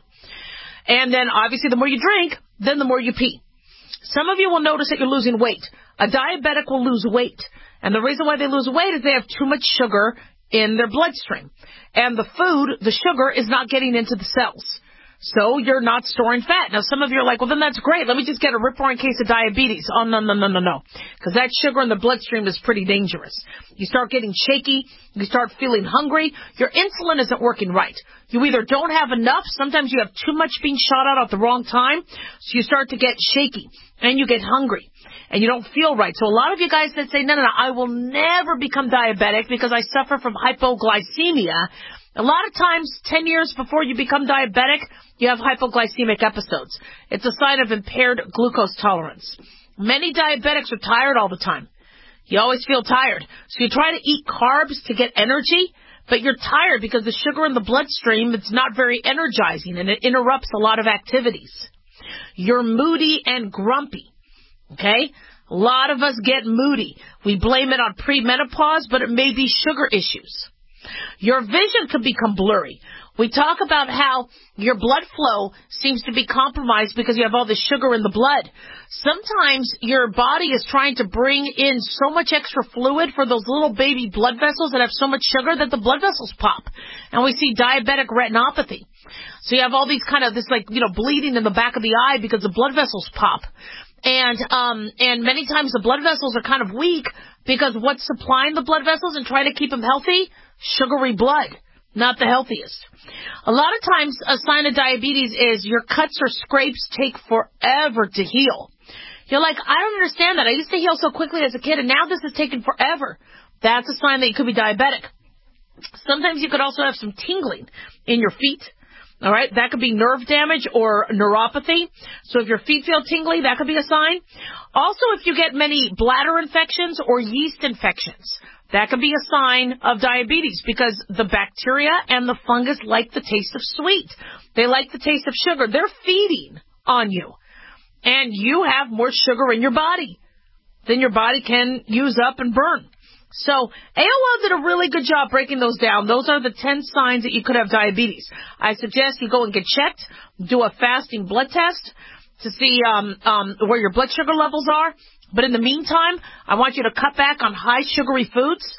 Speaker 4: And then, obviously, the more you drink, then the more you pee. Some of you will notice that you're losing weight. A diabetic will lose weight. And the reason why they lose weight is they have too much sugar in their bloodstream. And the food, the sugar, is not getting into the cells. So you're not storing fat. Now, some of you are like, well, then that's great. Let me just get a rip-roaring case of diabetes. Oh, no. Because that sugar in the bloodstream is pretty dangerous. You start getting shaky. You start feeling hungry. Your insulin isn't working right. You either don't have enough. Sometimes you have too much being shot out at the wrong time. So you start to get shaky. And you get hungry. And you don't feel right. So a lot of you guys that say, no, I will never become diabetic because I suffer from hypoglycemia. A lot of times, 10 years before you become diabetic, you have hypoglycemic episodes. It's a sign of impaired glucose tolerance. Many diabetics are tired all the time. You always feel tired. So you try to eat carbs to get energy, but you're tired because the sugar in the bloodstream, it's not very energizing, and it interrupts a lot of activities. You're moody and grumpy, okay? A lot of us get moody. We blame it on premenopause, but it may be sugar issues. Your vision could become blurry. We talk about how your blood flow seems to be compromised because you have all the sugar in the blood. Sometimes your body is trying to bring in so much extra fluid for those little baby blood vessels that have so much sugar that the blood vessels pop. And we see diabetic retinopathy. So you have all these kind of bleeding in the back of the eye because the blood vessels pop. And many times the blood vessels are kind of weak because what's supplying the blood vessels and trying to keep them healthy? Sugary blood, not the healthiest. A lot of times a sign of diabetes is your cuts or scrapes take forever to heal. You're like, I don't understand that. I used to heal so quickly as a kid, and now this is taking forever. That's a sign that you could be diabetic. Sometimes you could also have some tingling in your feet. All right, that could be nerve damage or neuropathy. So if your feet feel tingly, that could be a sign. Also, if you get many bladder infections or yeast infections, that could be a sign of diabetes because the bacteria and the fungus like the taste of sweet. They like the taste of sugar. They're feeding on you. And you have more sugar in your body than your body can use up and burn. So AOL did a really good job breaking those down. Those are the 10 signs that you could have diabetes. I suggest you go and get checked, do a fasting blood test to see where your blood sugar levels are. But in the meantime, I want you to cut back on high sugary foods,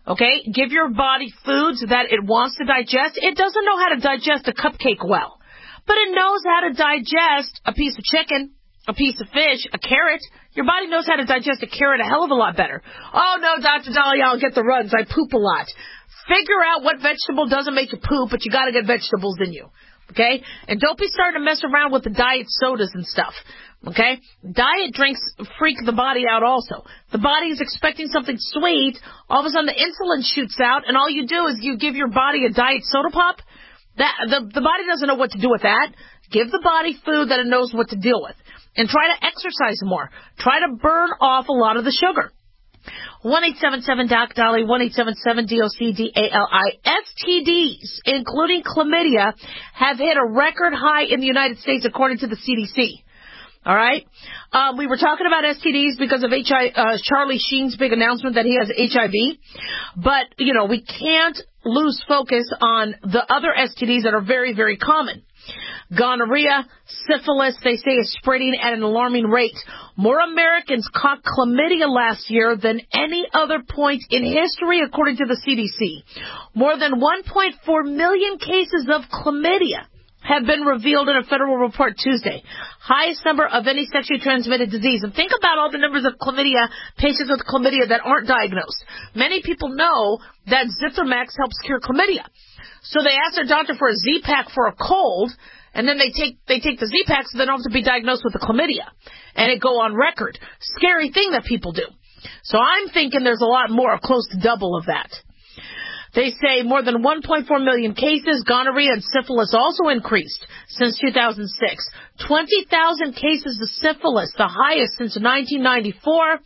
Speaker 4: Okay? Give your body foods that it wants to digest. It doesn't know how to digest a cupcake well, but it knows how to digest a piece of chicken, a piece of fish, a carrot. Your body knows how to digest a carrot a hell of a lot better. Oh, no, Dr. Dahlia, I'll get the runs. I poop a lot. Figure out what vegetable doesn't make you poop, but you got to get vegetables in you. Okay? And don't be starting to mess around with the diet sodas and stuff. Okay? Diet drinks freak the body out also. The body is expecting something sweet. All of a sudden the insulin shoots out, and all you do is you give your body a diet soda pop. The body doesn't know what to do with that. Give the body food that it knows what to deal with. And try to exercise more. Try to burn off a lot of the sugar. 1-877-DOC-DALI, 1-877-DOC-DALI. STDs, including chlamydia, have hit a record high in the United States according to the CDC. All right? We were talking about STDs because of Charlie Sheen's big announcement that he has HIV. But, we can't lose focus on the other STDs that are very, very common. Gonorrhea, syphilis, they say, is spreading at an alarming rate. More Americans caught chlamydia last year than any other point in history, according to the CDC. More than 1.4 million cases of chlamydia have been revealed in a federal report Tuesday. Highest number of any sexually transmitted disease. And think about all the numbers of chlamydia, patients with chlamydia that aren't diagnosed. Many people know that Zithromax helps cure chlamydia. So they ask their doctor for a Z-Pack for a cold, and then they take the Z-Pack so they don't have to be diagnosed with the chlamydia. And it go on record. Scary thing that people do. So I'm thinking there's a lot more, close to double of that. They say more than 1.4 million cases. Gonorrhea and syphilis also increased since 2006. 20,000 cases of syphilis, the highest since 1994.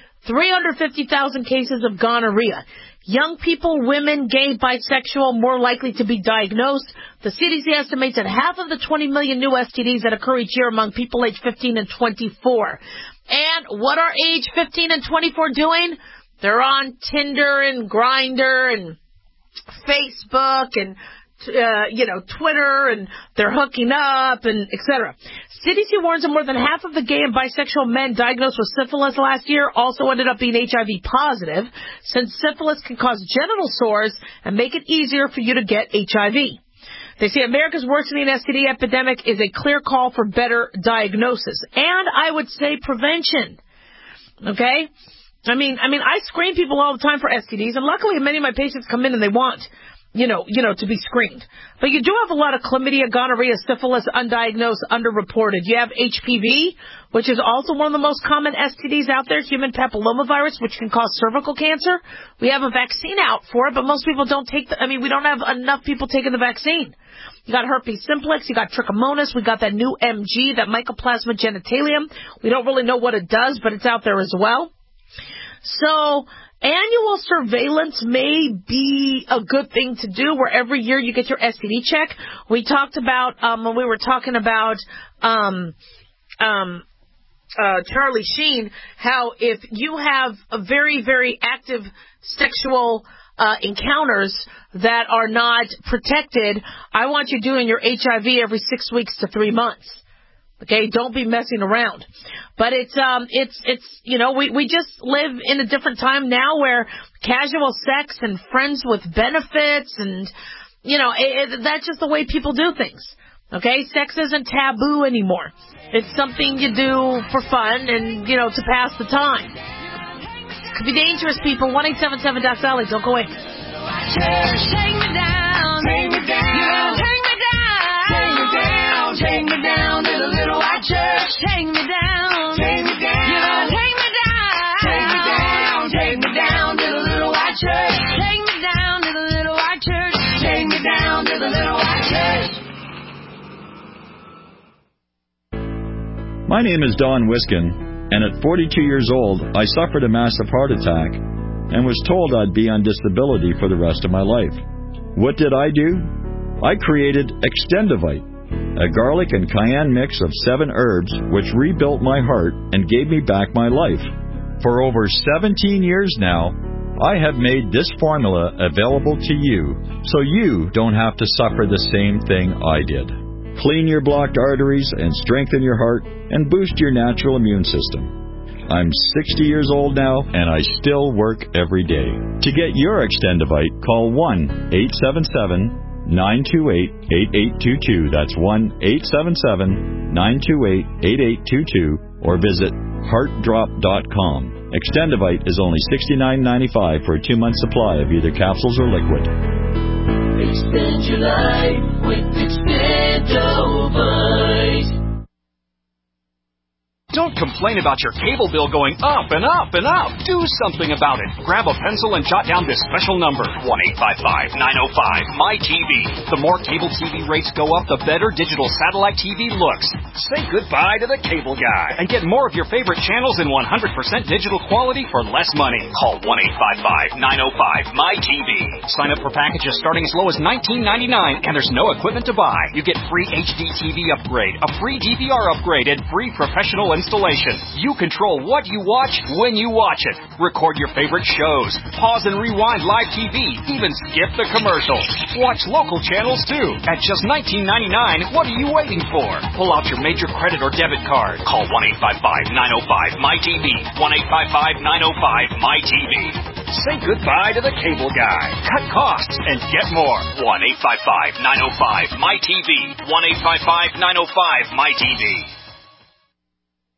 Speaker 4: 350,000 cases of gonorrhea. Young people, women, gay, bisexual, more likely to be diagnosed. The CDC estimates that half of the 20 million new STDs that occur each year among people aged 15 and 24. And what are age 15 and 24 doing? They're on Tinder and Grindr and Facebook and Twitter, and they're hooking up, and etc. CDC warns that more than half of the gay and bisexual men diagnosed with syphilis last year also ended up being HIV positive, since syphilis can cause genital sores and make it easier for you to get HIV. They say America's worsening STD epidemic is a clear call for better diagnosis, and I would say prevention. Okay? I mean, I screen people all the time for STDs, and luckily many of my patients come in and they want to be screened. But you do have a lot of chlamydia, gonorrhea, syphilis, undiagnosed, underreported. You have HPV, which is also one of the most common STDs out there, human papillomavirus, which can cause cervical cancer. We have a vaccine out for it, but most people don't take we don't have enough people taking the vaccine. You got herpes simplex, you got trichomonas, we got that new MG, that mycoplasma genitalium. We don't really know what it does, but it's out there as well. So annual surveillance may be a good thing to do, where every year you get your STD check. We talked about, when we were talking about Charlie Sheen, how if you have a very, very active sexual encounters that are not protected, I want you doing your HIV every 6 weeks to 3 months. Okay, don't be messing around. But it's we just live in a different time now where casual sex and friends with benefits and, that's just the way people do things. Okay, sex isn't taboo anymore. It's something you do for fun and, to pass the time. It could be dangerous, people. 1-877-DOC-DALI. Don't go away.
Speaker 1: Take me down, take me down, take me down, take me down to the little white church. Take me down, take me down, you're gonna take me down, take me down, take me down to the little white church. Take me down to the little white church. Take me down to the little white church.
Speaker 2: My name is Don Wiskin, and at 42 years old, I suffered a massive heart attack and was told I'd be on disability for the rest of my life. What did I do? I created Extendivite, a garlic and cayenne mix of 7 herbs which rebuilt my heart and gave me back my life. For over 17 years now, I have made this formula available to you so you don't have to suffer the same thing I did. Clean your blocked arteries and strengthen your heart and boost your natural immune system. I'm 60 years old now, and I still work every day. To get your Extendivite, call 1-877-928-8822. That's 1-877-928-8822, or visit heartdrop.com. Extendivite is only $69.95 for a 2-month supply of either capsules or liquid.
Speaker 1: Extend your life with Extendivite.
Speaker 3: Don't complain about your cable bill going up and up and up. Do something about it. Grab a pencil and jot down this special number, 1-855-905-MY-TV. The more cable TV rates go up, the better digital satellite TV looks. Say goodbye to the cable guy and get more of your favorite channels in 100% digital quality for less money. Call 1-855-905-MY-TV. Sign up for packages starting as low as $19.99, and there's no equipment to buy. You get free HD TV upgrade, a free DVR upgrade, and free professional installation. You control what you watch when you watch it. Record your favorite shows. Pause and rewind live TV. Even skip the commercials. Watch local channels too. At just $19.99, what are you waiting for? Pull out your major credit or debit card. Call 1-855-905-MY-TV. 1-855-905-MY-TV. Say goodbye to the cable guy. Cut costs and get more. 1-855-905-MY-TV. 1-855-905-MY-TV.